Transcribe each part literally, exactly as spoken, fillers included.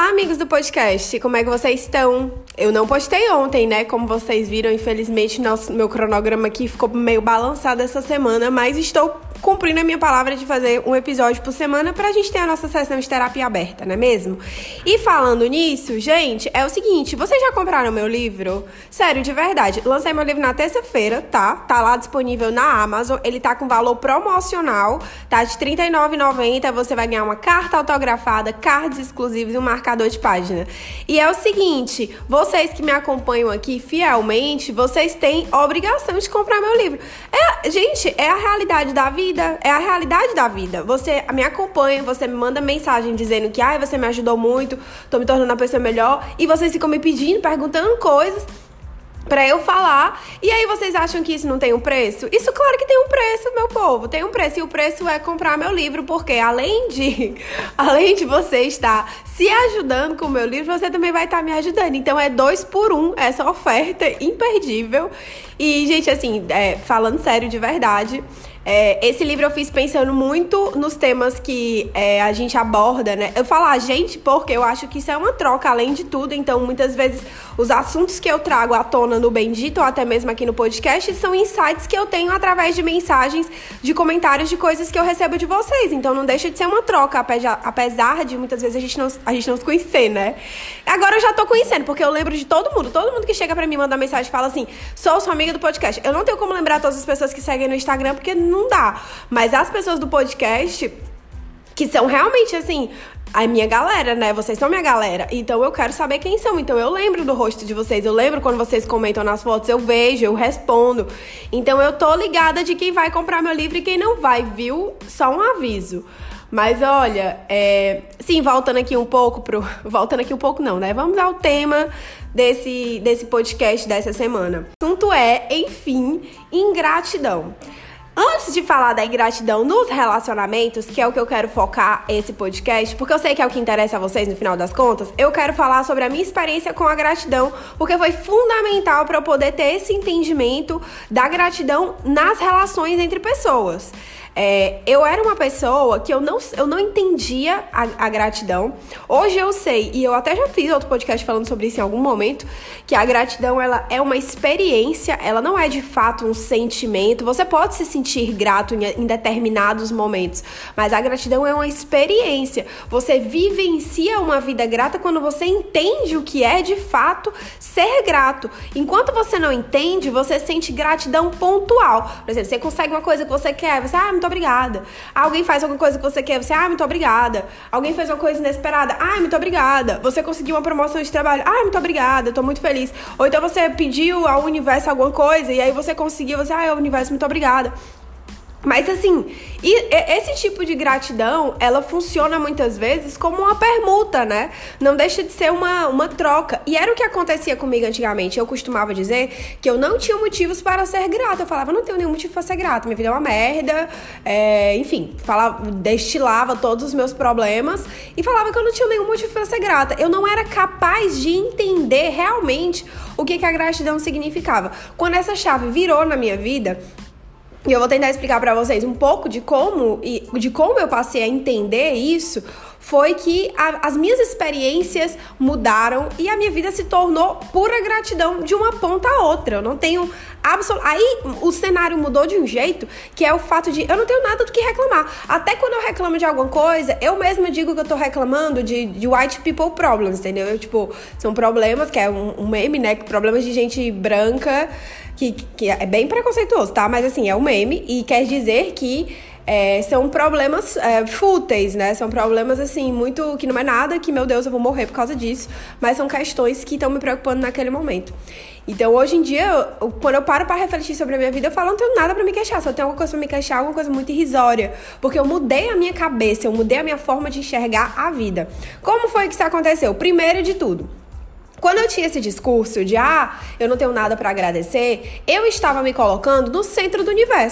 amigos do podcast, como é que vocês estão? Eu não postei ontem, né? Como vocês viram, infelizmente, nosso, meu cronograma aqui ficou meio balançado essa semana, mas estou cumprindo a minha palavra de fazer um episódio por semana pra gente ter a nossa sessão de terapia aberta, não é mesmo? E falando nisso, gente, é o seguinte, vocês já compraram meu livro? Sério, de verdade, lancei meu livro na terça-feira, tá? Tá lá disponível na Amazon, ele tá com valor promocional, tá? De trinta e nove reais e noventa centavos, você vai ganhar uma carta autografada, cards exclusivos e um marcador de página. E é o seguinte, vocês que me acompanham aqui fielmente, vocês têm obrigação de comprar meu livro. É, gente, é a realidade da vida. É a realidade da vida. Você me acompanha, você me manda mensagem dizendo que ai, você me ajudou muito, tô me tornando uma pessoa melhor, e vocês ficam me pedindo, perguntando coisas pra eu falar, e aí vocês acham que isso não tem um preço? Isso claro que tem um preço, meu povo, tem um preço, e o preço é comprar meu livro, porque além de além de você estar se ajudando com o meu livro, você também vai estar me ajudando, então é dois por um, essa oferta imperdível. E gente, assim, é, falando sério de verdade, É, esse livro eu fiz pensando muito nos temas que é, a gente aborda, né? Eu falo a gente porque eu acho que isso é uma troca, além de tudo. Então, muitas vezes, os assuntos que eu trago à tona no Bendito, ou até mesmo aqui no podcast, são insights que eu tenho através de mensagens, de comentários, de coisas que eu recebo de vocês. Então, não deixa de ser uma troca, apesar de muitas vezes a gente não, a gente não se conhecer, né? Agora eu já tô conhecendo, porque eu lembro de todo mundo. Todo mundo que chega pra mim mandar mensagem e fala assim, sou sua amiga do podcast. Eu não tenho como lembrar todas as pessoas que seguem no Instagram, porque não dá. Mas as pessoas do podcast, que são realmente, assim, a minha galera, né? Vocês são minha galera. Então, eu quero saber quem são. Então, eu lembro do rosto de vocês. Eu lembro quando vocês comentam nas fotos. Eu vejo, eu respondo. Então, eu tô ligada de quem vai comprar meu livro e quem não vai, viu? Só um aviso. Mas, olha, é... sim, voltando aqui um pouco pro... Voltando aqui um pouco não, né? Vamos ao tema desse, desse podcast dessa semana. O assunto é, enfim, ingratidão. Antes de falar da ingratidão nos relacionamentos, que é o que eu quero focar esse podcast, porque eu sei que é o que interessa a vocês no final das contas, eu quero falar sobre a minha experiência com a gratidão, porque foi fundamental para eu poder ter esse entendimento da gratidão nas relações entre pessoas. É, eu era uma pessoa que eu não, eu não entendia a, a gratidão. Hoje eu sei, e eu até já fiz outro podcast falando sobre isso em algum momento, que a gratidão ela é uma experiência, ela não é de fato um sentimento. Você pode se sentir grato em, em determinados momentos, mas a gratidão é uma experiência. Você vivencia uma vida grata quando você entende o que é de fato ser grato. Enquanto você não entende, você sente gratidão pontual. Por exemplo, você consegue uma coisa que você quer, você, ah, muito obrigada. Alguém faz alguma coisa que você quer, você, ah, muito obrigada. Alguém fez uma coisa inesperada, ah, muito obrigada. Você conseguiu uma promoção de trabalho, ah, muito obrigada, tô muito feliz. Ou então você pediu ao universo alguma coisa e aí você conseguiu, você, ah, universo, muito obrigada. Mas assim, e esse tipo de gratidão, ela funciona muitas vezes como uma permuta, né? Não deixa de ser uma, uma troca. E era o que acontecia comigo antigamente. Eu costumava dizer que eu não tinha motivos para ser grata. Eu falava, não tenho nenhum motivo para ser grata. Minha vida é uma merda. É, enfim, falava, destilava todos os meus problemas e falava que eu não tinha nenhum motivo para ser grata. Eu não era capaz de entender realmente o que, que a gratidão significava. Quando essa chave virou na minha vida, e eu vou tentar explicar pra vocês um pouco de como, e de como eu passei a entender isso, foi que a, as minhas experiências mudaram e a minha vida se tornou pura gratidão de uma ponta a outra. Eu não tenho absoluto... Aí o cenário mudou de um jeito que é o fato de eu não tenho nada do que reclamar. Até quando eu reclamo de alguma coisa, eu mesma digo que eu tô reclamando de, de white people problems, entendeu? Eu, tipo, são problemas, que é um, um meme, né? Problemas de gente branca, que, que é bem preconceituoso, tá? Mas assim, é um meme e quer dizer que É, são problemas é, fúteis, né? São problemas, assim, muito... que não é nada, que, meu Deus, eu vou morrer por causa disso. Mas são questões que estão me preocupando naquele momento. Então, hoje em dia, eu, quando eu paro pra refletir sobre a minha vida, eu falo, não tenho nada pra me queixar. Só tenho alguma coisa pra me queixar, alguma coisa muito irrisória. Porque eu mudei a minha cabeça, eu mudei a minha forma de enxergar a vida. Como foi que isso aconteceu? Primeiro de tudo, quando eu tinha esse discurso de, ah, eu não tenho nada pra agradecer, eu estava me colocando no centro do universo.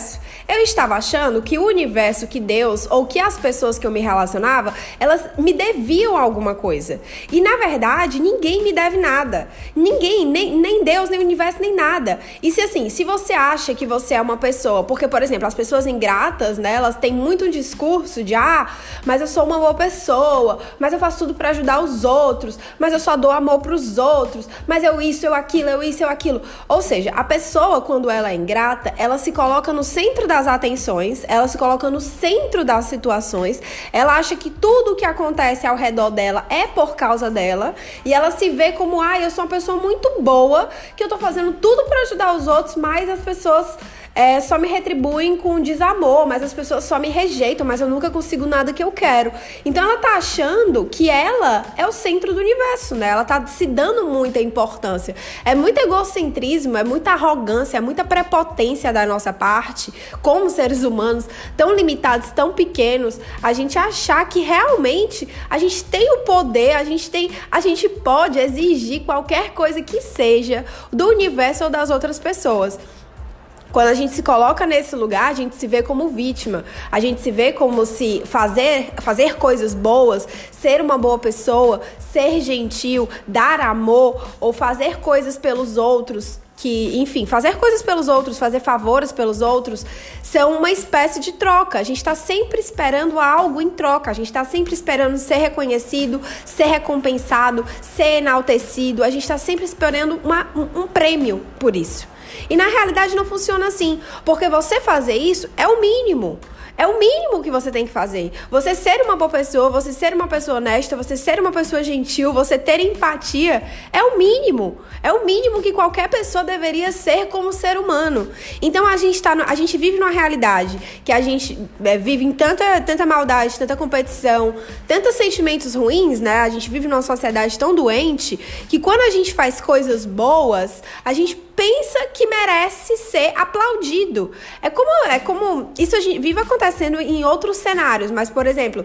Eu estava achando que o universo, que Deus, ou que as pessoas que eu me relacionava, elas me deviam alguma coisa. E, na verdade, ninguém me deve nada. Ninguém, nem, nem Deus, nem o universo, nem nada. E se, assim, se você acha que você é uma pessoa... Porque, por exemplo, as pessoas ingratas, né, elas têm muito um discurso de, ah, mas eu sou uma boa pessoa, mas eu faço tudo pra ajudar os outros, mas eu só dou amor pros outros, mas eu isso, eu aquilo, eu isso, eu aquilo. Ou seja, a pessoa, quando ela é ingrata, ela se coloca no centro das atenções, ela se coloca no centro das situações, ela acha que tudo que acontece ao redor dela é por causa dela, e ela se vê como, ah, eu sou uma pessoa muito boa, que eu tô fazendo tudo pra ajudar os outros, mas as pessoas... É, só me retribuem com desamor, mas as pessoas só me rejeitam, mas eu nunca consigo nada que eu quero. Então ela tá achando que ela é o centro do universo, né? Ela tá se dando muita importância. É muito egocentrismo, é muita arrogância, é muita prepotência da nossa parte, como seres humanos, tão limitados, tão pequenos, a gente achar que realmente a gente tem o poder, a gente tem, a gente pode exigir qualquer coisa que seja do universo ou das outras pessoas. Quando a gente se coloca nesse lugar, a gente se vê como vítima. A gente se vê como se fazer, fazer coisas boas, ser uma boa pessoa, ser gentil, dar amor ou fazer coisas pelos outros, que, enfim, fazer coisas pelos outros, fazer favores pelos outros, são uma espécie de troca. A gente está sempre esperando algo em troca. A gente está sempre esperando ser reconhecido, ser recompensado, ser enaltecido. A gente está sempre esperando uma, um, um prêmio por isso. E na realidade não funciona assim, porque você fazer isso é o mínimo. É o mínimo que você tem que fazer. Você ser uma boa pessoa, você ser uma pessoa honesta, você ser uma pessoa gentil, você ter empatia, é o mínimo. É o mínimo que qualquer pessoa deveria ser como ser humano. Então a gente, tá no, a gente vive numa realidade que a gente é, vive em tanta, tanta maldade, tanta competição, tantos sentimentos ruins, né? A gente vive numa sociedade tão doente que quando a gente faz coisas boas, a gente pensa que merece ser aplaudido. É como, é como isso a gente vive acontecendo em outros cenários, mas, por exemplo,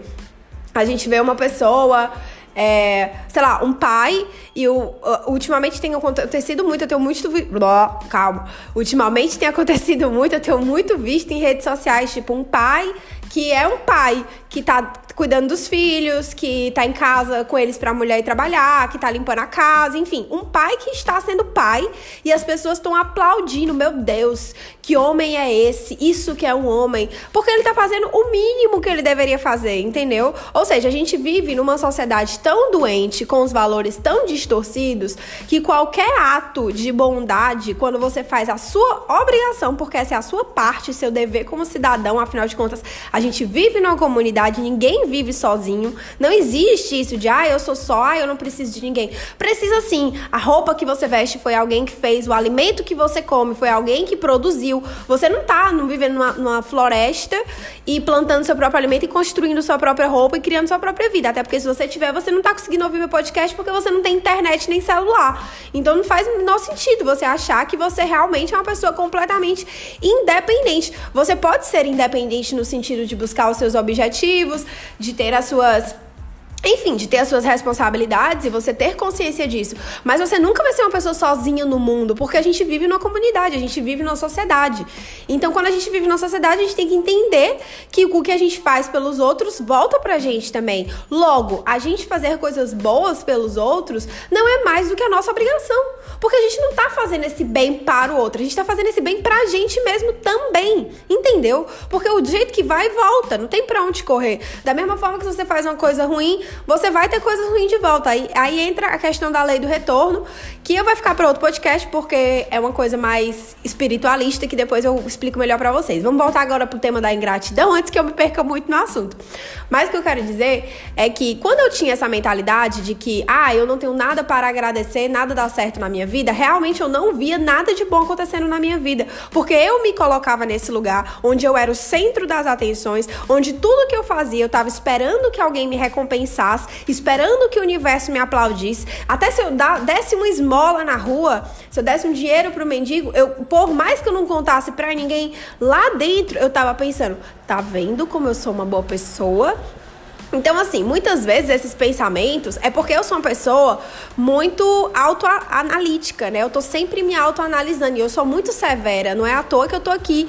a gente vê uma pessoa, é, sei lá, um pai, e o, uh, ultimamente tem acontecido muito, eu tenho muito... Oh, calma. Ultimamente tem acontecido muito, eu tenho muito visto em redes sociais, tipo, um pai que é um pai que tá cuidando dos filhos, que tá em casa com eles pra mulher ir trabalhar, que tá limpando a casa, enfim, um pai que está sendo pai e as pessoas estão aplaudindo, meu Deus, que homem é esse? Isso que é um homem, porque ele tá fazendo o mínimo que ele deveria fazer, entendeu? Ou seja, a gente vive numa sociedade tão doente, com os valores tão distorcidos, que qualquer ato de bondade, quando você faz a sua obrigação, porque essa é a sua parte, seu dever como cidadão, afinal de contas, a gente vive numa comunidade, ninguém vive sozinho, não existe isso de, ah, eu sou só, ah, eu não preciso de ninguém. Precisa sim, a roupa que você veste foi alguém que fez, o alimento que você come foi alguém que produziu, você não tá não vivendo numa, numa floresta e plantando seu próprio alimento e construindo sua própria roupa e criando sua própria vida, até porque se você tiver, você não tá conseguindo ouvir meu podcast porque você não tem internet nem celular, então não faz o menor sentido você achar que você realmente é uma pessoa completamente independente. Você pode ser independente no sentido de buscar os seus objetivos, de ter as suas... Enfim, de ter as suas responsabilidades e você ter consciência disso. Mas você nunca vai ser uma pessoa sozinha no mundo, porque a gente vive numa comunidade, a gente vive numa sociedade. Então, quando a gente vive numa sociedade, a gente tem que entender que o que a gente faz pelos outros volta pra gente também. Logo, a gente fazer coisas boas pelos outros não é mais do que a nossa obrigação. Porque a gente não tá fazendo esse bem para o outro, a gente tá fazendo esse bem pra gente mesmo também, entendeu? Porque o jeito que vai, volta, não tem pra onde correr. Da mesma forma que se você faz uma coisa ruim, você vai ter coisas ruins de volta. Aí, aí entra a questão da lei do retorno, que eu vai ficar para outro podcast, porque é uma coisa mais espiritualista, que depois eu explico melhor para vocês. Vamos voltar agora pro tema da ingratidão, antes que eu me perca muito no assunto. Mas o que eu quero dizer é que quando eu tinha essa mentalidade de que, ah, eu não tenho nada para agradecer, nada dá certo na minha vida, realmente eu não via nada de bom acontecendo na minha vida. Porque eu me colocava nesse lugar onde eu era o centro das atenções, onde tudo que eu fazia, eu tava esperando que alguém me recompensasse, esperando que o universo me aplaudisse. Até se eu desse uma esmola na rua, se eu desse um dinheiro pro mendigo, eu, por mais que eu não contasse pra ninguém, lá dentro eu tava pensando, tá vendo como eu sou uma boa pessoa? Então, assim, muitas vezes esses pensamentos é porque eu sou uma pessoa muito autoanalítica, né? Eu tô sempre me autoanalisando e eu sou muito severa, não é à toa que eu tô aqui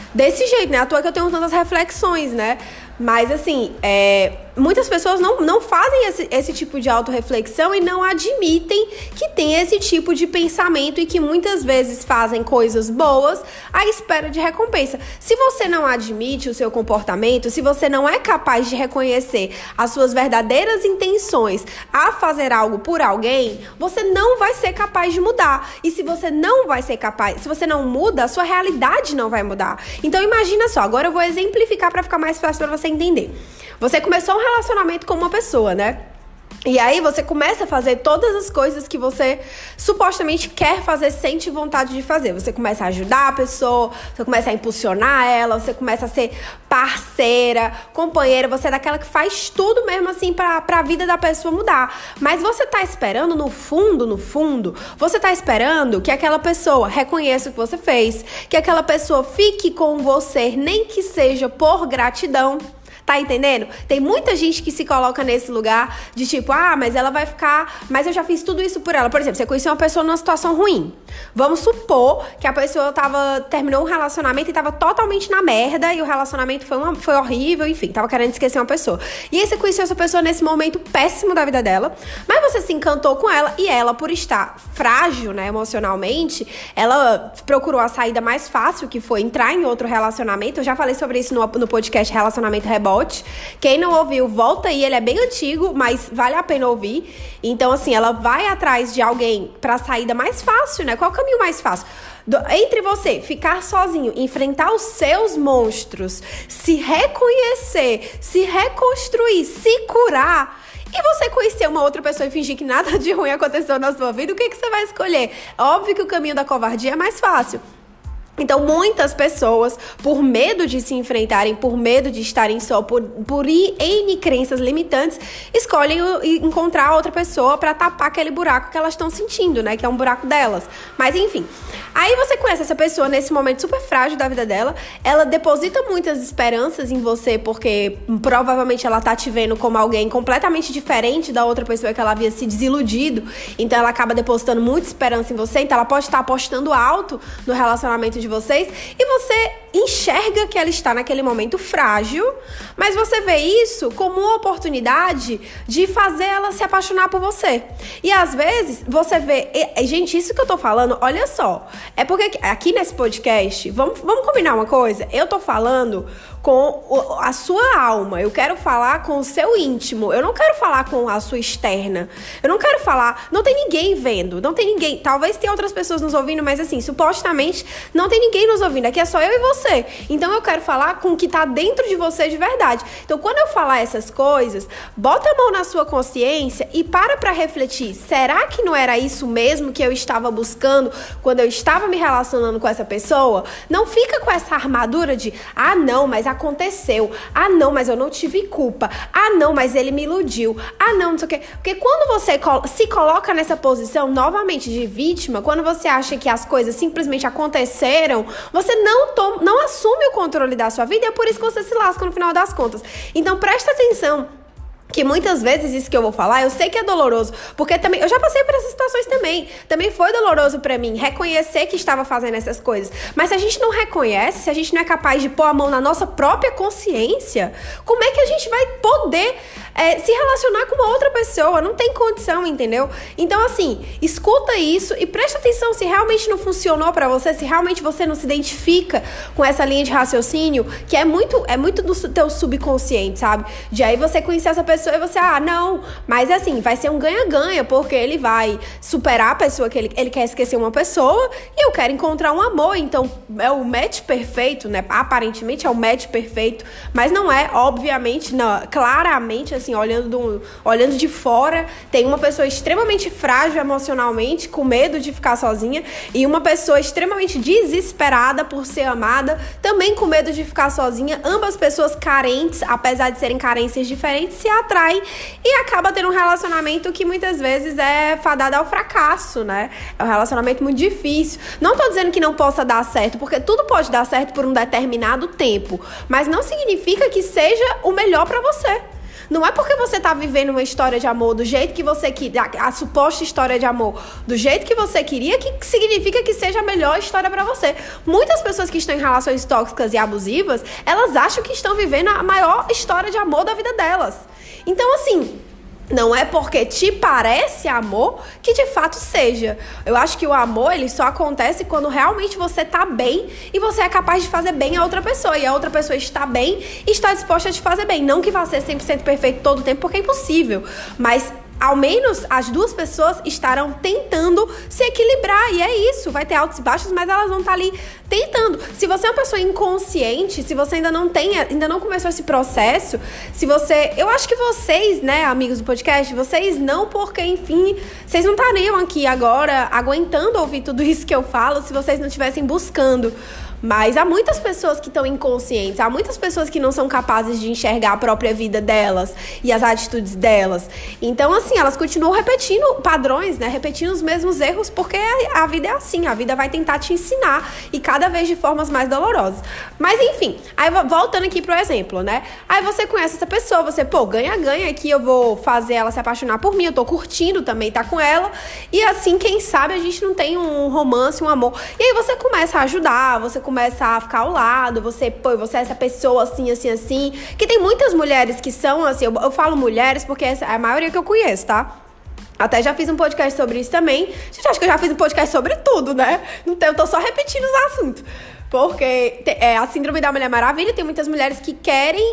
desse jeito, né? À toa que eu tenho tantas reflexões, né? Mas, assim, é, muitas pessoas não, não fazem esse, esse tipo de autorreflexão e não admitem que tem esse tipo de pensamento e que muitas vezes fazem coisas boas à espera de recompensa. Se você não admite o seu comportamento, se você não é capaz de reconhecer as suas verdadeiras intenções a fazer algo por alguém, você não vai ser capaz de mudar. E se você não vai ser capaz, se você não muda, a sua realidade não vai mudar. Então, imagina só, agora eu vou exemplificar para ficar mais fácil para você entender. Você começou um relacionamento com uma pessoa, né? E aí você começa a fazer todas as coisas que você supostamente quer fazer, sente vontade de fazer. Você começa a ajudar a pessoa, você começa a impulsionar ela, você começa a ser parceira, companheira, você é daquela que faz tudo mesmo assim pra, pra vida da pessoa mudar. Mas você tá esperando, no fundo, no fundo, você tá esperando que aquela pessoa reconheça o que você fez, que aquela pessoa fique com você, nem que seja por gratidão. Tá entendendo? Tem muita gente que se coloca nesse lugar de tipo, ah, mas ela vai ficar... Mas eu já fiz tudo isso por ela. Por exemplo, você conheceu uma pessoa numa situação ruim. Vamos supor que a pessoa tava, terminou um relacionamento e tava totalmente na merda e o relacionamento foi, uma, foi horrível, enfim, tava querendo esquecer uma pessoa. E aí você conheceu essa pessoa nesse momento péssimo da vida dela, mas você se encantou com ela e ela, por estar frágil, né, emocionalmente, ela procurou a saída mais fácil, que foi entrar em outro relacionamento. Eu já falei sobre isso no, no podcast Relacionamento Rebote. Quem não ouviu, volta aí, ele é bem antigo, mas vale a pena ouvir. Então, assim, ela vai atrás de alguém pra saída mais fácil, né? Qual é o caminho mais fácil? Do, entre você ficar sozinho, enfrentar os seus monstros, se reconhecer, se reconstruir, se curar, e você conhecer uma outra pessoa e fingir que nada de ruim aconteceu na sua vida, o que, que você vai escolher? Óbvio que o caminho da covardia é mais fácil. Então, muitas pessoas, por medo de se enfrentarem, por medo de estarem só, por, por N crenças limitantes, escolhem encontrar outra pessoa pra tapar aquele buraco que elas estão sentindo, né? Que é um buraco delas. Mas, enfim. Aí você conhece essa pessoa nesse momento super frágil da vida dela, ela deposita muitas esperanças em você, porque provavelmente ela tá te vendo como alguém completamente diferente da outra pessoa que ela havia se desiludido. Então, ela acaba depositando muita esperança em você. Então, ela pode estar apostando alto no relacionamento de vocês, e você enxerga que ela está naquele momento frágil, mas você vê isso como uma oportunidade de fazer ela se apaixonar por você. E às vezes você vê, e, gente, isso que eu tô falando, olha só, é porque aqui nesse podcast, vamos, vamos combinar uma coisa, eu tô falando com a sua alma, eu quero falar com o seu íntimo, eu não quero falar com a sua externa, eu não quero falar, não tem ninguém vendo, não tem ninguém, talvez tenha outras pessoas nos ouvindo, mas assim, supostamente não tem ninguém nos ouvindo, aqui é só eu e você, então eu quero falar com o que tá dentro de você de verdade. Então quando eu falar essas coisas, bota a mão na sua consciência e para pra refletir, será que não era isso mesmo que eu estava buscando quando eu estava me relacionando com essa pessoa? Não fica com essa armadura de, ah não, mas aconteceu, ah não, mas eu não tive culpa, ah não, mas ele me iludiu, ah não, não sei o quê. Porque quando você se coloca nessa posição novamente de vítima, quando você acha que as coisas simplesmente aconteceram, você não, toma, não assume o controle da sua vida, e é por isso que você se lasca no final das contas. Então presta atenção que muitas vezes isso que eu vou falar, eu sei que é doloroso, porque também, eu já passei por essas situações também, também foi doloroso pra mim, reconhecer que estava fazendo essas coisas, mas se a gente não reconhece, se a gente não é capaz de pôr a mão na nossa própria consciência, como é que a gente vai poder é, se relacionar com uma outra pessoa? Não tem condição, entendeu? Então assim, escuta isso e presta atenção se realmente não funcionou pra você, se realmente você não se identifica com essa linha de raciocínio, que é muito, é muito do teu subconsciente, sabe? De aí você conhecer essa pessoa e você, ah, não, mas assim, vai ser um ganha-ganha, porque ele vai superar a pessoa que ele, ele quer esquecer uma pessoa e eu quero encontrar um amor, então é o match perfeito, né? Aparentemente é o match perfeito, mas não é, obviamente, não, claramente, assim, olhando, do, olhando de fora, tem uma pessoa extremamente frágil emocionalmente, com medo de ficar sozinha, e uma pessoa extremamente desesperada por ser amada, também com medo de ficar sozinha, ambas pessoas carentes, apesar de serem carências diferentes, se atraem e acaba tendo um relacionamento que muitas vezes é fadado ao fracasso, né? É um relacionamento muito difícil. Não tô dizendo que não possa dar certo, porque tudo pode dar certo por um determinado tempo, mas não significa que seja o melhor pra você. Não é porque você tá vivendo uma história de amor do jeito que você queria, a, a suposta história de amor do jeito que você queria, que significa que seja a melhor história pra você. Muitas pessoas que estão em relações tóxicas e abusivas, elas acham que estão vivendo a maior história de amor da vida delas. Então, assim, não é porque te parece amor que de fato seja. Eu acho que o amor, ele só acontece quando realmente você tá bem e você é capaz de fazer bem a outra pessoa. E a outra pessoa está bem e está disposta a te fazer bem. Não que vá ser cem por cento perfeito todo o tempo, porque é impossível. Mas ao menos as duas pessoas estarão tentando se equilibrar. E é isso, vai ter altos e baixos, mas elas vão estar ali tentando. Se você é uma pessoa inconsciente, se você ainda não tem, ainda não começou esse processo, se você... Eu acho que vocês, né, amigos do podcast, vocês não, porque, enfim, vocês não estariam aqui agora aguentando ouvir tudo isso que eu falo se vocês não estivessem buscando. Mas há muitas pessoas que estão inconscientes, há muitas pessoas que não são capazes de enxergar a própria vida delas e as atitudes delas. Então, assim, elas continuam repetindo padrões, né? Repetindo os mesmos erros, porque a vida é assim, a vida vai tentar te ensinar e cada vez de formas mais dolorosas. Mas, enfim, aí voltando aqui pro exemplo, né? Aí você conhece essa pessoa, você, pô, ganha-ganha aqui, eu vou fazer ela se apaixonar por mim, eu tô curtindo também, tá com ela. E assim, quem sabe a gente não tem um romance, um amor. E aí você começa a ajudar, você começa a ficar ao lado, você, pô, você é essa pessoa assim, assim, assim, que tem muitas mulheres que são assim, eu, eu falo mulheres porque essa é a maioria que eu conheço, tá? Até já fiz um podcast sobre isso também. Gente, acho que eu já fiz um podcast sobre tudo, né? Então eu tô só repetindo os assuntos. Porque é, a síndrome da Mulher Maravilha, tem muitas mulheres que querem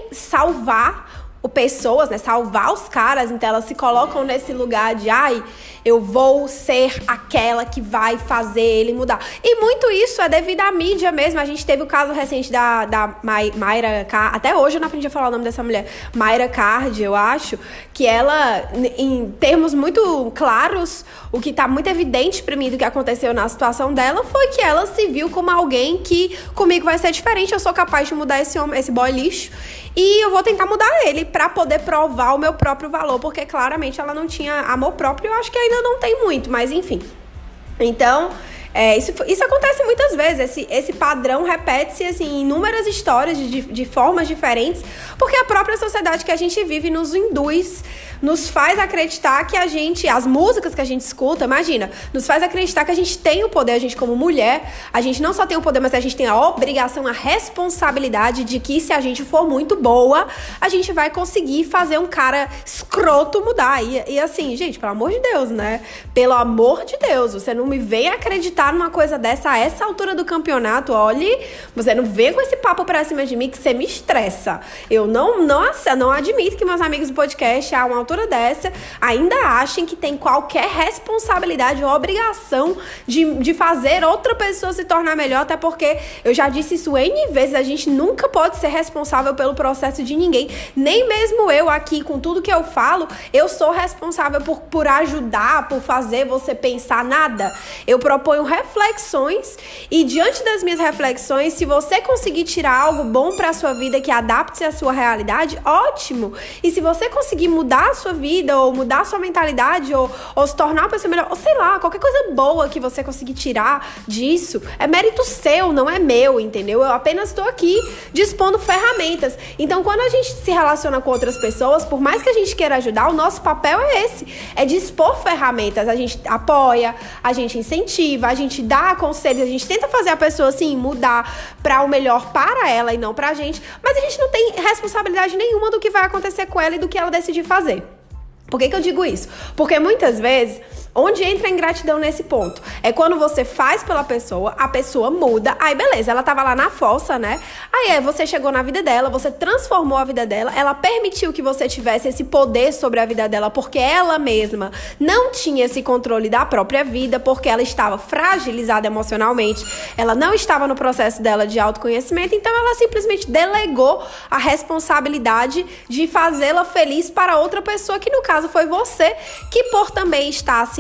salvar pessoas, né, salvar os caras, então elas se colocam nesse lugar de, ai, eu vou ser aquela que vai fazer ele mudar. E muito isso é devido à mídia mesmo. A gente teve o caso recente da, da Mayra Card, até hoje eu não aprendi a falar o nome dessa mulher, Mayra Card, eu acho, que ela, em termos muito claros, o que tá muito evidente pra mim do que aconteceu na situação dela foi que ela se viu como alguém que comigo vai ser diferente, eu sou capaz de mudar esse homem, esse boy lixo, e eu vou tentar mudar ele pra poder provar o meu próprio valor, porque claramente ela não tinha amor próprio, eu acho que ainda não tem muito, mas enfim. Então, é, isso, isso acontece muitas vezes, esse, esse padrão repete-se assim, em inúmeras histórias de, de formas diferentes, porque a própria sociedade que a gente vive nos induz, nos faz acreditar que a gente, as músicas que a gente escuta, imagina, nos faz acreditar que a gente tem o poder, a gente como mulher, a gente não só tem o poder, mas a gente tem a obrigação, a responsabilidade de que se a gente for muito boa, a gente vai conseguir fazer um cara escroto mudar. E, e assim, gente, pelo amor de Deus, né? Pelo amor de Deus, você não me vem acreditar numa coisa dessa a essa altura do campeonato, olhe, você não vem com esse papo pra cima de mim que você me estressa. Eu não, não, não admito que meus amigos do podcast, há uma altura dessa, ainda achem que tem qualquer responsabilidade ou obrigação de, de fazer outra pessoa se tornar melhor, até porque eu já disse isso N vezes, a gente nunca pode ser responsável pelo processo de ninguém, nem mesmo eu aqui, com tudo que eu falo, eu sou responsável por, por ajudar, por fazer você pensar nada. Eu proponho reflexões e diante das minhas reflexões, se você conseguir tirar algo bom pra sua vida que adapte-se à sua realidade, ótimo. E se você conseguir mudar a sua vida, ou mudar a sua mentalidade, ou, ou se tornar uma pessoa melhor, ou sei lá, qualquer coisa boa que você conseguir tirar disso, é mérito seu, não é meu, entendeu? Eu apenas estou aqui dispondo ferramentas. Então, quando a gente se relaciona com outras pessoas, por mais que a gente queira ajudar, o nosso papel é esse, é dispor ferramentas. A gente apoia, a gente incentiva, a gente dá conselhos, a gente tenta fazer a pessoa, assim, mudar para o melhor para ela e não pra gente, mas a gente não tem responsabilidade nenhuma do que vai acontecer com ela e do que ela decidir fazer. Por que que eu digo isso? Porque muitas vezes, onde entra a ingratidão nesse ponto? É quando você faz pela pessoa, a pessoa muda, aí beleza, ela tava lá na fossa, né? Aí é, você chegou na vida dela, você transformou a vida dela, ela permitiu que você tivesse esse poder sobre a vida dela, porque ela mesma não tinha esse controle da própria vida, porque ela estava fragilizada emocionalmente, ela não estava no processo dela de autoconhecimento, então ela simplesmente delegou a responsabilidade de fazê-la feliz para outra pessoa, que no caso foi você, que por também estar assim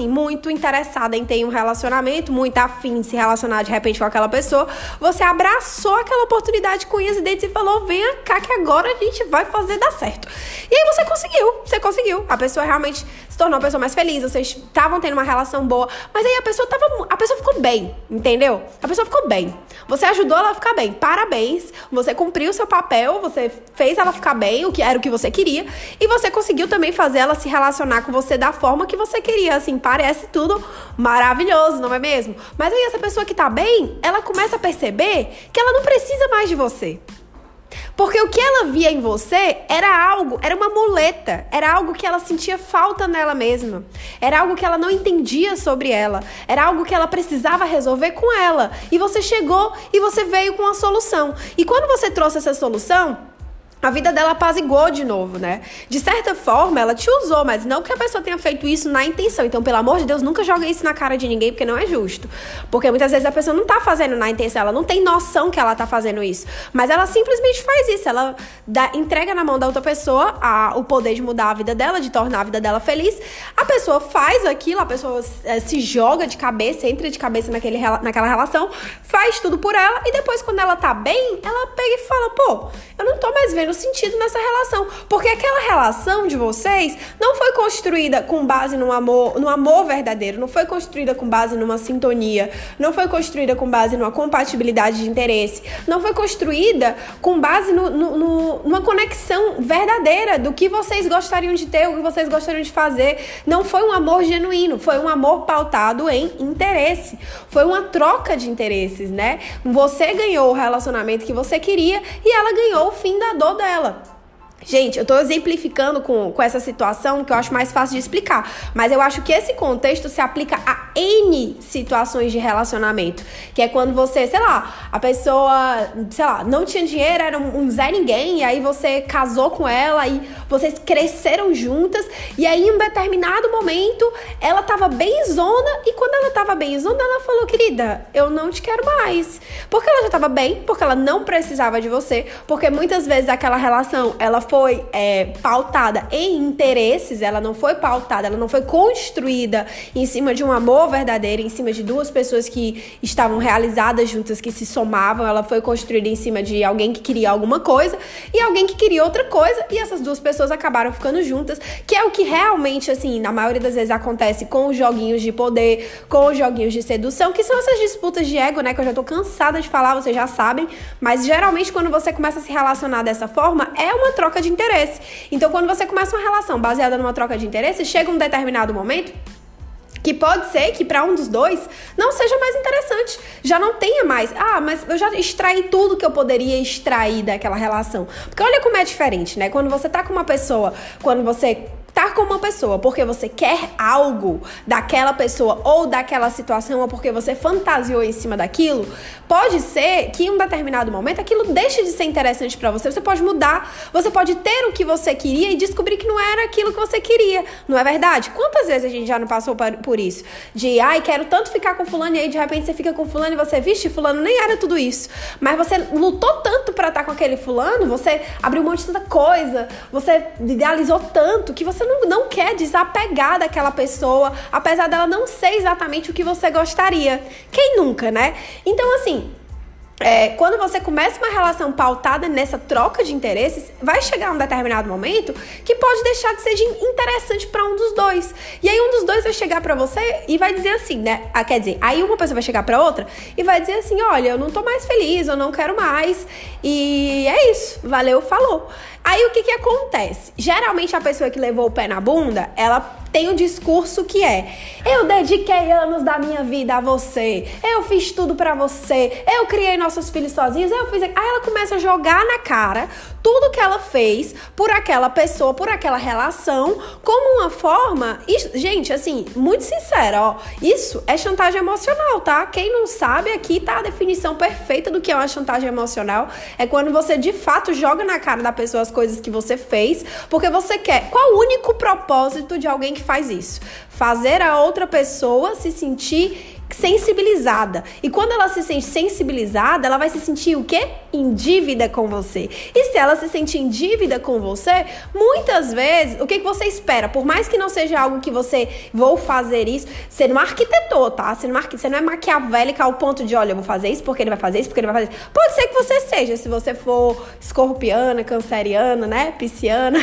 assim, muito interessada em ter um relacionamento, muito afim de se relacionar de repente com aquela pessoa, você abraçou aquela oportunidade com unhas e dentes e falou, vem cá que agora a gente vai fazer dar certo. E aí você conseguiu, você conseguiu. A pessoa realmente se tornou uma pessoa mais feliz, vocês estavam tendo uma relação boa, mas aí a pessoa tava, a pessoa ficou bem, entendeu? A pessoa ficou bem. Você ajudou ela a ficar bem. Parabéns, você cumpriu o seu papel, você fez ela ficar bem, o que era o que você queria, e você conseguiu também fazer ela se relacionar com você da forma que você queria. Assim, parece tudo maravilhoso, não é mesmo? Mas aí essa pessoa que tá bem, ela começa a perceber que ela não precisa mais de você. Porque o que ela via em você era algo, era uma muleta, era algo que ela sentia falta nela mesma, era algo que ela não entendia sobre ela, era algo que ela precisava resolver com ela. E você chegou e você veio com a solução. E quando você trouxe essa solução, a vida dela apaziguou de novo, né? De certa forma, ela te usou, mas não que a pessoa tenha feito isso na intenção. Então, pelo amor de Deus, nunca joga isso na cara de ninguém, porque não é justo. Porque muitas vezes a pessoa não tá fazendo na intenção, ela não tem noção que ela tá fazendo isso. Mas ela simplesmente faz isso, ela dá, entrega na mão da outra pessoa a, o poder de mudar a vida dela, de tornar a vida dela feliz. A pessoa faz aquilo, a pessoa é, se joga de cabeça, entra de cabeça naquele, naquela relação, faz tudo por ela, e depois, quando ela tá bem, ela pega e fala, pô, eu não tô mais vendo sentido nessa relação, porque aquela relação de vocês não foi construída com base no amor, no amor verdadeiro, não foi construída com base numa sintonia, não foi construída com base numa compatibilidade de interesse, não foi construída com base no, no, no, numa conexão verdadeira do que vocês gostariam de ter, o que vocês gostariam de fazer. Não foi um amor genuíno, foi um amor pautado em interesse, foi uma troca de interesses, né? Você ganhou o relacionamento que você queria e ela ganhou o fim da dor dela. Gente, eu tô exemplificando com, com essa situação que eu acho mais fácil de explicar, mas eu acho que esse contexto se aplica a N situações de relacionamento, que é quando você, sei lá, a pessoa, sei lá, não tinha dinheiro, era um, um Zé Ninguém, e aí você casou com ela e vocês cresceram juntas, e aí em um determinado momento ela tava benzona, e quando ela tava benzona, ela falou, querida, eu não te quero mais, porque ela já tava bem, porque ela não precisava de você, porque muitas vezes aquela relação, ela foi foi é, pautada em interesses, ela não foi pautada, ela não foi construída em cima de um amor verdadeiro, em cima de duas pessoas que estavam realizadas juntas, que se somavam. Ela foi construída em cima de alguém que queria alguma coisa e alguém que queria outra coisa, e essas duas pessoas acabaram ficando juntas, que é o que realmente, assim, na maioria das vezes acontece com os joguinhos de poder, com os joguinhos de sedução, que são essas disputas de ego, né, que eu já tô cansada de falar, vocês já sabem, mas geralmente quando você começa a se relacionar dessa forma, é uma troca de interesse. Então, quando você começa uma relação baseada numa troca de interesse, chega um determinado momento que pode ser que para um dos dois não seja mais interessante, já não tenha mais, ah, mas eu já extraí tudo que eu poderia extrair daquela relação. Porque olha como é diferente, né? Quando você tá com uma pessoa, quando você tá com uma pessoa porque você quer algo daquela pessoa ou daquela situação, ou porque você fantasiou em cima daquilo, pode ser que em um determinado momento aquilo deixe de ser interessante pra você. Você pode mudar, você pode ter o que você queria e descobrir que não era aquilo que você queria, não é verdade? Quantas vezes a gente já não passou por isso? De, ai, quero tanto ficar com fulano, e aí de repente você fica com fulano e você, vixe, fulano nem era tudo isso, mas você lutou tanto pra estar com aquele fulano, você abriu um monte de tanta coisa, você idealizou tanto que você Não, não quer desapegar daquela pessoa, apesar dela não ser exatamente o que você gostaria. Quem nunca, né? Então, assim, é, quando você começa uma relação pautada nessa troca de interesses, vai chegar um determinado momento que pode deixar de ser interessante para um dos dois. E aí um dos dois vai chegar para você e vai dizer assim, né? Ah, quer dizer, aí uma pessoa vai chegar para outra e vai dizer assim, olha, eu não tô mais feliz, eu não quero mais. E é isso, valeu, falou. Aí o que que acontece? Geralmente a pessoa que levou o pé na bunda, ela tem um discurso que é: eu dediquei anos da minha vida a você, eu fiz tudo pra você, eu criei nossos filhos sozinhos, eu fiz... Aí ela começa a jogar na cara tudo que ela fez por aquela pessoa, por aquela relação, como uma forma... Isso, gente, assim, muito sincera, ó, isso é chantagem emocional, tá? Quem não sabe, aqui tá a definição perfeita do que é uma chantagem emocional. É quando você, de fato, joga na cara da pessoa as coisas que você fez, porque você quer... Qual o único propósito de alguém que faz isso? Fazer a outra pessoa se sentir sensibilizada. E quando ela se sente sensibilizada, ela vai se sentir o quê? Em dívida com você. E se ela se sentir em dívida com você, muitas vezes, o que, que você espera? Por mais que não seja algo que você, vou fazer isso, você não arquitetou, tá? Você não, arqu... você não é maquiavélica ao ponto de, olha, eu vou fazer isso porque ele vai fazer isso, porque ele vai fazer isso. Pode ser que você seja, se você for escorpiana, canceriana, né? Pisciana.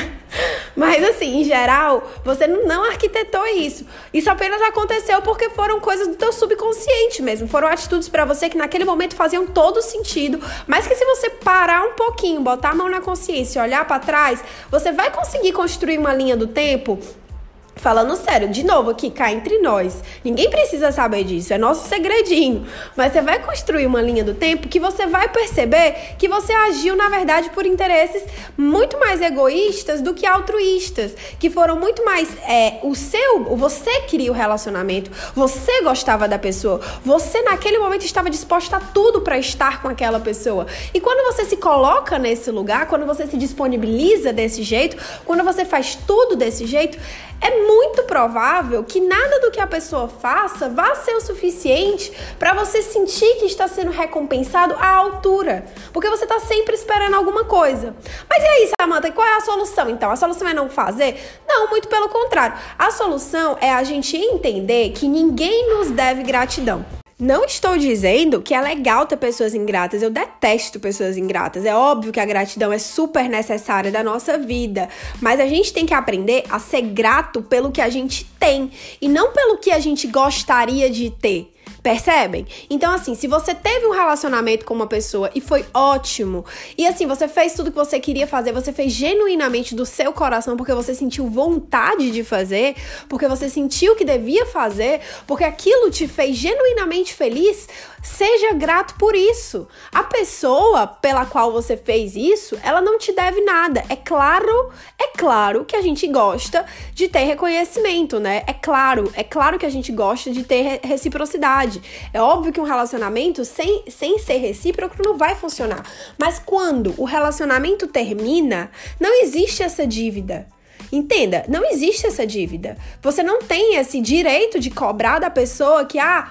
Mas assim, em geral, você não arquitetou isso. Isso apenas aconteceu porque foram coisas do teu subconsciente mesmo. Foram atitudes pra você que naquele momento faziam todo sentido, mas que se você parar um pouquinho, botar a mão na consciência e olhar pra trás, você vai conseguir construir uma linha do tempo. Falando sério, de novo aqui, cá entre nós, ninguém precisa saber disso, é nosso segredinho, mas você vai construir uma linha do tempo que você vai perceber que você agiu, na verdade, por interesses muito mais egoístas do que altruístas, que foram muito mais, é, o seu, você queria o relacionamento, você gostava da pessoa, você naquele momento estava disposta a tudo para estar com aquela pessoa, e quando você se coloca nesse lugar, quando você se disponibiliza desse jeito, quando você faz tudo desse jeito, é muito provável que nada do que a pessoa faça vá ser o suficiente para você sentir que está sendo recompensado à altura. Porque você está sempre esperando alguma coisa. Mas e aí, Samantha, qual é a solução então? A solução é não fazer? Não, muito pelo contrário. A solução é a gente entender que ninguém nos deve gratidão. Não estou dizendo que é legal ter pessoas ingratas, eu detesto pessoas ingratas. É óbvio que a gratidão é super necessária da nossa vida, mas a gente tem que aprender a ser grato pelo que a gente tem e não pelo que a gente gostaria de ter. Percebem? Então, assim, se você teve um relacionamento com uma pessoa e foi ótimo, e assim, você fez tudo que você queria fazer, você fez genuinamente do seu coração porque você sentiu vontade de fazer, porque você sentiu que devia fazer, porque aquilo te fez genuinamente feliz, seja grato por isso. A pessoa pela qual você fez isso, ela não te deve nada. É claro, é claro que a gente gosta de ter reconhecimento, né? É claro, é claro que a gente gosta de ter reciprocidade. É óbvio que um relacionamento sem, sem ser recíproco não vai funcionar. Mas quando o relacionamento termina, não existe essa dívida. Entenda, não existe essa dívida. Você não tem esse direito de cobrar da pessoa que, ah,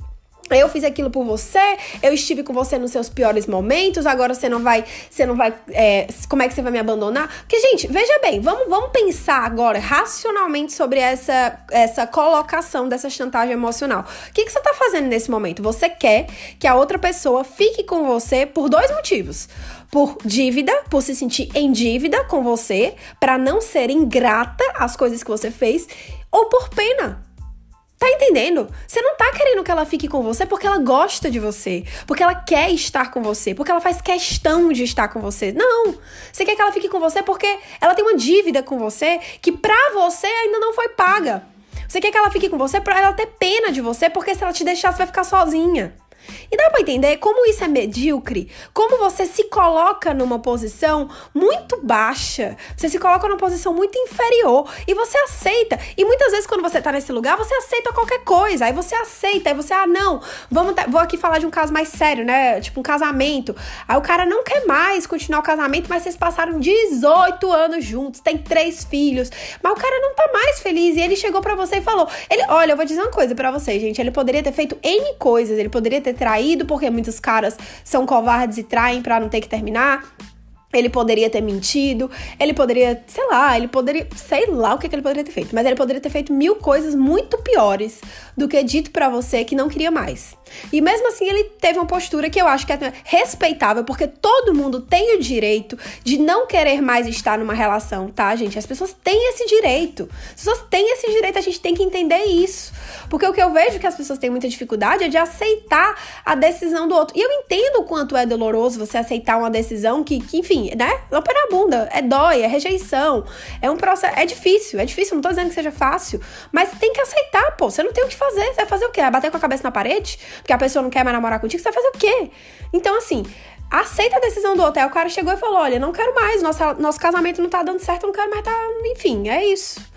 eu fiz aquilo por você, eu estive com você nos seus piores momentos, agora você não vai, você não vai, é, como é que você vai me abandonar? Porque, gente, veja bem, vamos, vamos pensar agora racionalmente sobre essa, essa colocação dessa chantagem emocional. O que, que você tá fazendo nesse momento? Você quer que a outra pessoa fique com você por dois motivos. Por dívida, por se sentir em dívida com você, para não ser ingrata às coisas que você fez, ou por pena. Tá entendendo? Você não tá querendo que ela fique com você porque ela gosta de você, porque ela quer estar com você, porque ela faz questão de estar com você. Não! Você quer que ela fique com você porque ela tem uma dívida com você que pra você ainda não foi paga. Você quer que ela fique com você pra ela ter pena de você, porque se ela te deixar, você vai ficar sozinha. E dá pra entender como isso é medíocre? Como você se coloca numa posição muito baixa, você se coloca numa posição muito inferior e você aceita. E muitas vezes quando você tá nesse lugar, você aceita qualquer coisa. Aí você aceita, aí você, ah não, vamos tá, vou aqui falar de um caso mais sério, né? Tipo um casamento. Aí o cara não quer mais continuar o casamento, mas vocês passaram dezoito anos juntos, tem três filhos, mas o cara não tá mais feliz. E ele chegou pra você e falou, ele, olha, eu vou dizer uma coisa pra vocês, gente, ele poderia ter feito N coisas, ele poderia ter traído, porque muitos caras são covardes e traem pra não ter que terminar. Ele poderia ter mentido, ele poderia, sei lá, ele poderia, sei lá o que, que ele poderia ter feito, mas ele poderia ter feito mil coisas muito piores do que dito pra você que não queria mais. E mesmo assim ele teve uma postura que eu acho que é respeitável, porque todo mundo tem o direito de não querer mais estar numa relação, tá, gente? As pessoas têm esse direito, as pessoas têm esse direito, a gente tem que entender isso. Porque o que eu vejo que as pessoas têm muita dificuldade é de aceitar a decisão do outro. E eu entendo o quanto é doloroso você aceitar uma decisão que, que enfim, né? Não põe na bunda, é dói, é rejeição, é um processo, é difícil, é difícil, não tô dizendo que seja fácil, mas tem que aceitar, pô, você não tem o que fazer, você vai fazer o quê? Vai bater com a cabeça na parede? Porque a pessoa não quer mais namorar contigo, você vai fazer o quê? Então, assim, aceita a decisão do outro. Aí o cara chegou e falou, olha, não quero mais, nosso, nosso casamento não tá dando certo, eu não quero mais tá, enfim, é isso.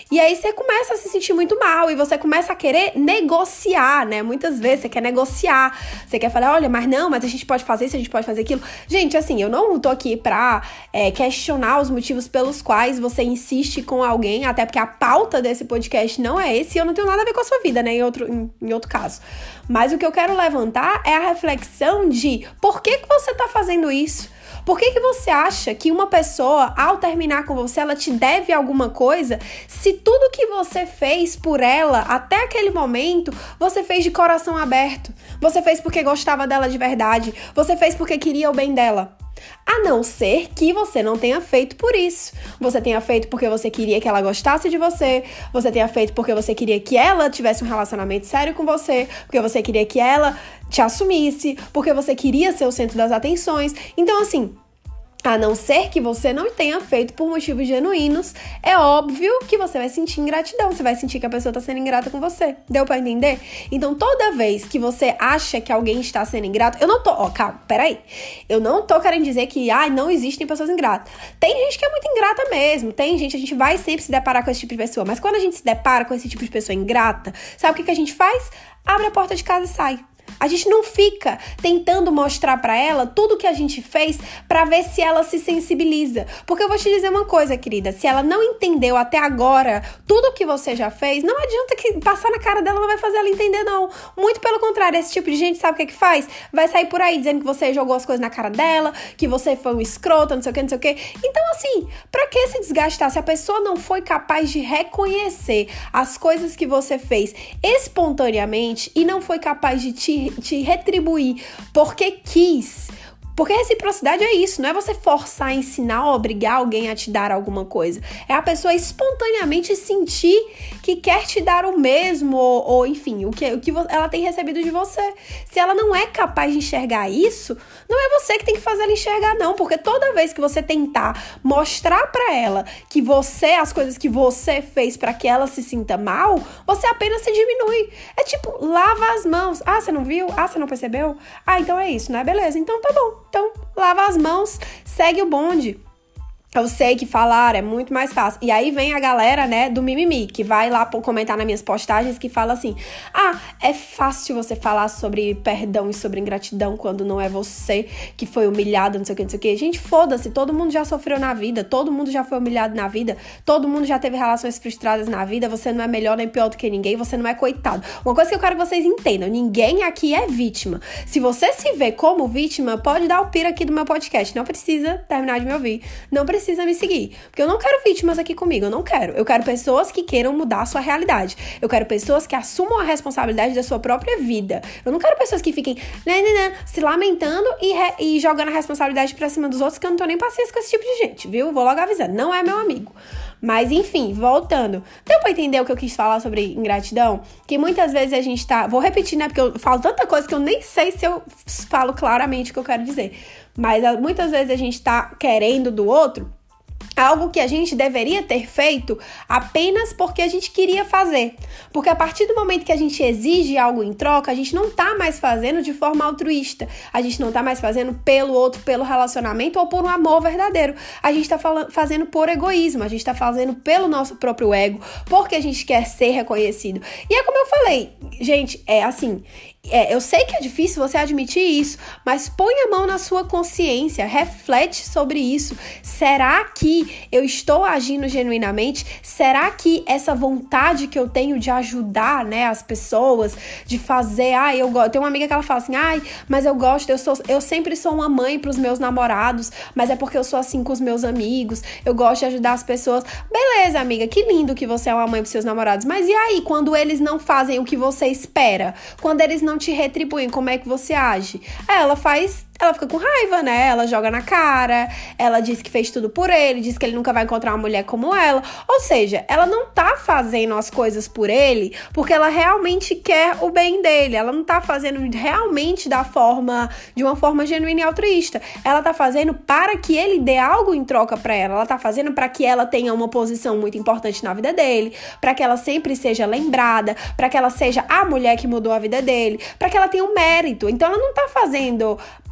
E aí você começa a se sentir muito mal e você começa a querer negociar, né? Muitas vezes você quer negociar, você quer falar, olha, mas não, mas a gente pode fazer isso, a gente pode fazer aquilo. Gente, assim, eu não tô aqui pra é, questionar os motivos pelos quais você insiste com alguém, até porque a pauta desse podcast não é esse e eu não tenho nada a ver com a sua vida, né? Em outro, em, em outro caso. Mas o que eu quero levantar é a reflexão de por que que você tá fazendo isso? Por que que você acha que uma pessoa, ao terminar com você, ela te deve alguma coisa, se tudo que você fez por ela, até aquele momento, você fez de coração aberto? Você fez porque gostava dela de verdade? Você fez porque queria o bem dela? A não ser que você não tenha feito por isso. Você tenha feito porque você queria que ela gostasse de você, você tenha feito porque você queria que ela tivesse um relacionamento sério com você, porque você queria que ela te assumisse, porque você queria ser o centro das atenções. Então, assim, a não ser que você não tenha feito por motivos genuínos, é óbvio que você vai sentir ingratidão, você vai sentir que a pessoa tá sendo ingrata com você. Deu pra entender? Então, toda vez que você acha que alguém está sendo ingrato, eu não tô, ó, calma, peraí. Eu não tô querendo dizer que, ai, não existem pessoas ingratas. Tem gente que é muito ingrata mesmo, tem gente, a gente vai sempre se deparar com esse tipo de pessoa, mas quando a gente se depara com esse tipo de pessoa ingrata, sabe o que que a gente faz? Abre a porta de casa e sai. A gente não fica tentando mostrar pra ela tudo que a gente fez pra ver se ela se sensibiliza. Porque eu vou te dizer uma coisa, querida. Se ela não entendeu até agora tudo que você já fez, não adianta que passar na cara dela não vai fazer ela entender, não. Muito pelo contrário, esse tipo de gente sabe o que é que faz? Vai sair por aí dizendo que você jogou as coisas na cara dela, que você foi um escroto, não sei o que, não sei o que. Então, assim, pra que se desgastar? Se a pessoa não foi capaz de reconhecer as coisas que você fez espontaneamente e não foi capaz de te te retribuir porque quis, porque reciprocidade é isso, não é você forçar, ensinar ou obrigar alguém a te dar alguma coisa, é a pessoa espontaneamente sentir que quer te dar o mesmo ou, ou enfim, o que, o que ela tem recebido de você. Se ela não é capaz de enxergar isso, não é você que tem que fazer ela enxergar, não, porque toda vez que você tentar mostrar pra ela que você, as coisas que você fez pra que ela se sinta mal, você apenas se diminui. É tipo, lava as mãos. Ah, você não viu? Ah, você não percebeu? Ah, então é isso, né? Beleza, então tá bom. Então, lava as mãos, segue o bonde. Eu sei que falar é muito mais fácil. E aí vem a galera, né, do mimimi, que vai lá comentar nas minhas postagens, que fala assim, ah, é fácil você falar sobre perdão e sobre ingratidão quando não é você que foi humilhado, não sei o que, não sei o que. Gente, foda-se, todo mundo já sofreu na vida, todo mundo já foi humilhado na vida, todo mundo já teve relações frustradas na vida, você não é melhor nem pior do que ninguém, você não é coitado. Uma coisa que eu quero que vocês entendam, ninguém aqui é vítima. Se você se vê como vítima, pode dar o pira aqui do meu podcast, não precisa terminar de me ouvir, não precisa precisa me seguir, porque eu não quero vítimas aqui comigo, eu não quero, eu quero pessoas que queiram mudar a sua realidade, eu quero pessoas que assumam a responsabilidade da sua própria vida, eu não quero pessoas que fiquem né, né, né, se lamentando e, re, e jogando a responsabilidade pra cima dos outros, que eu não tô nem paciência com esse tipo de gente, viu? Vou logo avisando, não é meu amigo. Mas enfim, voltando, deu pra entender o que eu quis falar sobre ingratidão? Que muitas vezes a gente tá, vou repetir, né, porque eu falo tanta coisa que eu nem sei se eu falo claramente o que eu quero dizer, mas muitas vezes a gente tá querendo do outro algo que a gente deveria ter feito apenas porque a gente queria fazer. Porque a partir do momento que a gente exige algo em troca, a gente não tá mais fazendo de forma altruísta. A gente não tá mais fazendo pelo outro, pelo relacionamento ou por um amor verdadeiro. A gente tá fazendo por egoísmo, a gente tá fazendo pelo nosso próprio ego, porque a gente quer ser reconhecido. E é como eu falei, gente, é assim... É, eu sei que é difícil você admitir isso, mas põe a mão na sua consciência, reflete sobre isso. Será que eu estou agindo genuinamente? Será que essa vontade que eu tenho de ajudar, né, as pessoas, de fazer, ah, eu gosto, tem uma amiga que ela fala assim, ai, mas eu gosto, eu, sou, eu sempre sou uma mãe para os meus namorados, mas é porque eu sou assim com os meus amigos, eu gosto de ajudar as pessoas. Beleza, amiga, que lindo que você é uma mãe para os seus namorados, mas e aí, quando eles não fazem o que você espera? Quando eles não te retribuem, como é que você age? Ela faz, ela fica com raiva, né? Ela joga na cara, ela diz que fez tudo por ele, diz que ele nunca vai encontrar uma mulher como ela. Ou seja, ela não tá fazendo as coisas por ele porque ela realmente quer o bem dele. Ela não tá fazendo realmente da forma, de uma forma genuína e altruísta. Ela tá fazendo para que ele dê algo em troca pra ela. Ela tá fazendo para que ela tenha uma posição muito importante na vida dele, para que ela sempre seja lembrada, para que ela seja a mulher que mudou a vida dele, para que ela tenha um mérito. Então ela não tá fazendo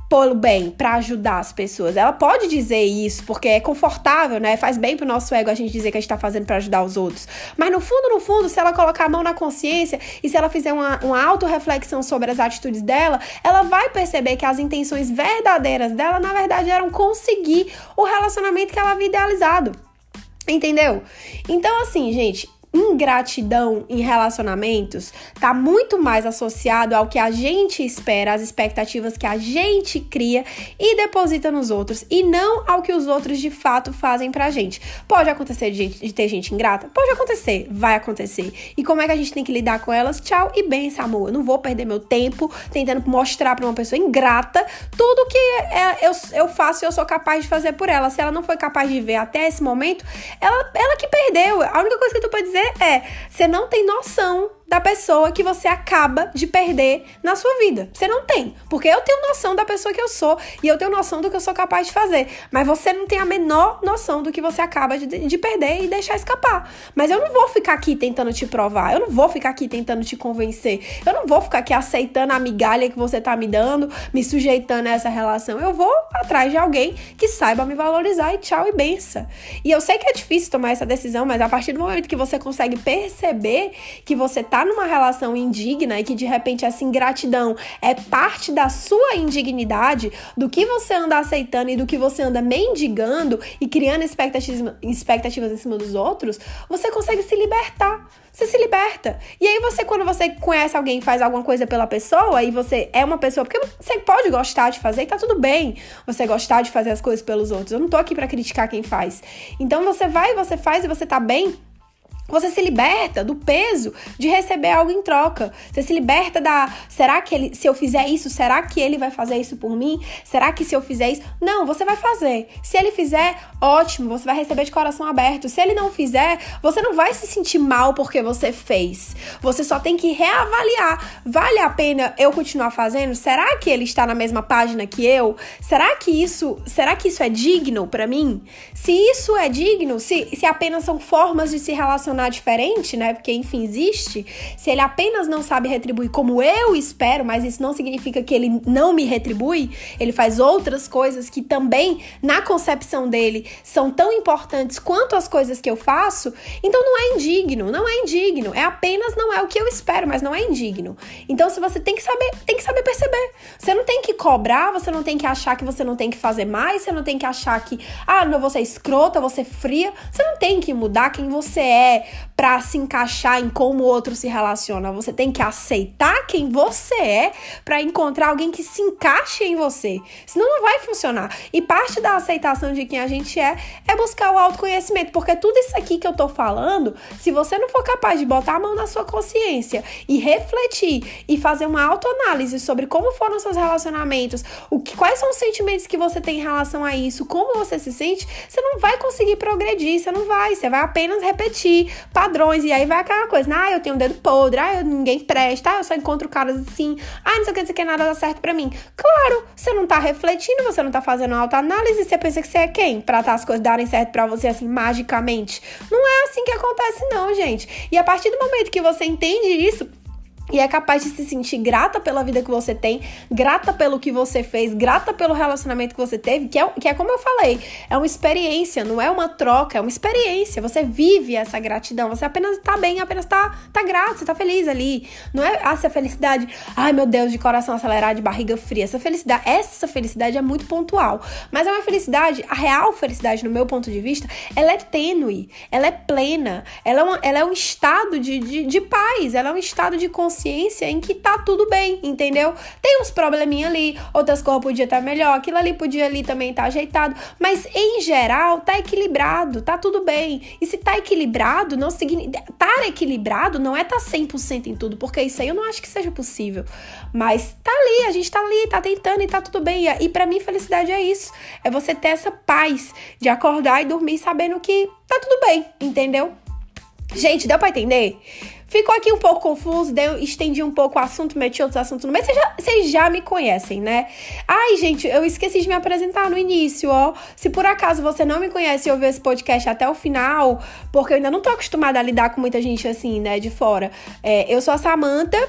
pelo bem, pra ajudar as pessoas. Ela pode dizer isso, porque é confortável, né? Faz bem pro nosso ego a gente dizer que a gente tá fazendo pra ajudar os outros. Mas no fundo, no fundo, se ela colocar a mão na consciência e se ela fizer uma, uma autorreflexão sobre as atitudes dela, ela vai perceber que as intenções verdadeiras dela, na verdade, eram conseguir o relacionamento que ela havia idealizado. Entendeu? Então, assim, gente, ingratidão em relacionamentos tá muito mais associado ao que a gente espera, às expectativas que a gente cria e deposita nos outros, e não ao que os outros de fato fazem pra gente. Pode acontecer de, gente, de ter gente ingrata? Pode acontecer, vai acontecer. E como é que a gente tem que lidar com elas? Tchau e benção, amor. Eu não vou perder meu tempo tentando mostrar pra uma pessoa ingrata tudo que é, eu, eu faço e eu sou capaz de fazer por ela. Se ela não foi capaz de ver até esse momento, ela, ela que perdeu. A única coisa que tu pode dizer é, você não tem noção da pessoa que você acaba de perder na sua vida. Você não tem. Porque eu tenho noção da pessoa que eu sou e eu tenho noção do que eu sou capaz de fazer. Mas você não tem a menor noção do que você acaba de, de perder e deixar escapar. Mas eu não vou ficar aqui tentando te provar. Eu não vou ficar aqui tentando te convencer. Eu não vou ficar aqui aceitando a migalha que você tá me dando, me sujeitando a essa relação. Eu vou atrás de alguém que saiba me valorizar e tchau e benção. E eu sei que é difícil tomar essa decisão, mas a partir do momento que você consegue perceber que você tá numa relação indigna e que de repente essa ingratidão é parte da sua indignidade, do que você anda aceitando e do que você anda mendigando e criando expectativas, expectativas em cima dos outros, você consegue se libertar. Você se liberta. E aí você, quando você conhece alguém e faz alguma coisa pela pessoa, e você é uma pessoa, porque você pode gostar de fazer e tá tudo bem você gostar de fazer as coisas pelos outros. Eu não tô aqui pra criticar quem faz. Então você vai, você faz e você tá bem. Você se liberta do peso de receber algo em troca. Você se liberta da... Será que ele, se eu fizer isso, será que ele vai fazer isso por mim? Será que se eu fizer isso... Não, você vai fazer. Se ele fizer, ótimo, você vai receber de coração aberto. Se ele não fizer, você não vai se sentir mal porque você fez. Você só tem que reavaliar. Vale a pena eu continuar fazendo? Será que ele está na mesma página que eu? Será que isso, será que isso é digno pra mim? Se isso é digno, se, se apenas são formas de se relacionar diferente, né? Porque, enfim, existe. Se ele apenas não sabe retribuir como eu espero, mas isso não significa que ele não me retribui, ele faz outras coisas que também, na concepção dele, são tão importantes quanto as coisas que eu faço, então não é indigno, não é indigno. É apenas não é o que eu espero, mas não é indigno. Então, se você tem que saber, tem que saber perceber. Você não tem que cobrar, você não tem que achar que você não tem que fazer mais, você não tem que achar que, ah, não, vou ser escrota, vou ser fria. Você não tem que mudar quem você é pra se encaixar em como o outro se relaciona. Você tem que aceitar quem você é pra encontrar alguém que se encaixe em você. Senão não vai funcionar. E parte da aceitação de quem a gente é é buscar o autoconhecimento. Porque tudo isso aqui que eu tô falando, se você não for capaz de botar a mão na sua consciência e refletir e fazer uma autoanálise sobre como foram os seus relacionamentos, o que, quais são os sentimentos que você tem em relação a isso, como você se sente, você não vai conseguir progredir, você não vai, você vai apenas repetir padrões, e aí vai aquela coisa, ah, eu tenho um dedo podre, ah, eu, ninguém presta, ah, eu só encontro caras assim, ah, não sei o que, não sei o que, nada dá certo pra mim. Claro, você não tá refletindo, você não tá fazendo autoanálise, você pensa que você é quem? Pra tá, as coisas darem certo pra você assim, magicamente. Não é assim que acontece não, gente. E a partir do momento que você entende isso, e é capaz de se sentir grata pela vida que você tem, grata pelo que você fez, grata pelo relacionamento que você teve, que é, que é como eu falei, é uma experiência, não é uma troca, é uma experiência. Você vive essa gratidão, você apenas tá bem, apenas tá, tá grato, você tá feliz ali. Não é essa felicidade, ai meu Deus, de coração acelerado, de barriga fria. Essa felicidade, essa felicidade é muito pontual, mas é uma felicidade, a real felicidade, no meu ponto de vista, ela é tênue, ela é plena, ela é, uma, ela é um estado de, de, de paz, ela é um estado de consciência em que tá tudo bem, entendeu? Tem uns probleminha ali, outras coisas podia estar melhor, aquilo ali podia ali também estar ajeitado, mas em geral tá equilibrado, tá tudo bem. E se tá equilibrado, não significa... Tá equilibrado não é tá cem por cento em tudo, porque isso aí eu não acho que seja possível. Mas tá ali, a gente tá ali, tá tentando e tá tudo bem. E pra mim, felicidade é isso. É você ter essa paz de acordar e dormir sabendo que tá tudo bem, entendeu? Gente, deu pra entender? Ficou aqui um pouco confuso, deu, estendi um pouco o assunto, meti outros assuntos no meio. Vocês já, vocês já me conhecem, né? Ai, gente, eu esqueci de me apresentar no início, ó. Se por acaso você não me conhece e ouviu esse podcast até o final, porque eu ainda não tô acostumada a lidar com muita gente assim, né, de fora. É, eu sou a Samantha.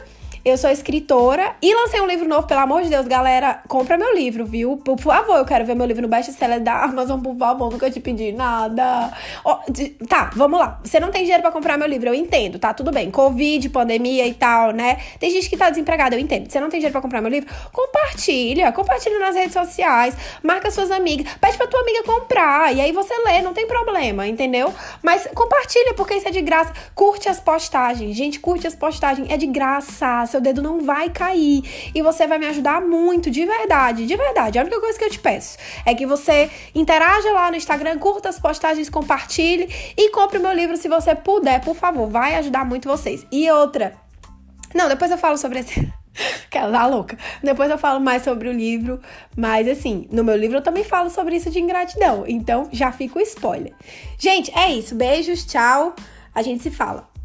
Eu sou escritora e lancei um livro novo, pelo amor de Deus, galera, compra meu livro, viu? Por favor, eu quero ver meu livro no best-seller da Amazon, por favor, nunca te pedi nada. Oh, de, tá, vamos lá. Você não tem dinheiro pra comprar meu livro, eu entendo, tá? Tudo bem. Covid, pandemia e tal, né? Tem gente que tá desempregada, eu entendo. Você não tem dinheiro pra comprar meu livro? Compartilha, compartilha nas redes sociais, marca suas amigas, pede pra tua amiga comprar, e aí você lê, não tem problema, entendeu? Mas compartilha, porque isso é de graça. Curte as postagens, gente, curte as postagens, é de graça, seu dedo não vai cair, e você vai me ajudar muito, de verdade, de verdade. A única coisa que eu te peço é que você interaja lá no Instagram, curta as postagens, compartilhe e compre o meu livro se você puder, por favor, vai ajudar muito vocês. E outra, não, depois eu falo sobre esse... Aquela da louca. Depois eu falo mais sobre o livro, mas assim, no meu livro eu também falo sobre isso de ingratidão, então já fica o spoiler. Gente, é isso, beijos, tchau, a gente se fala.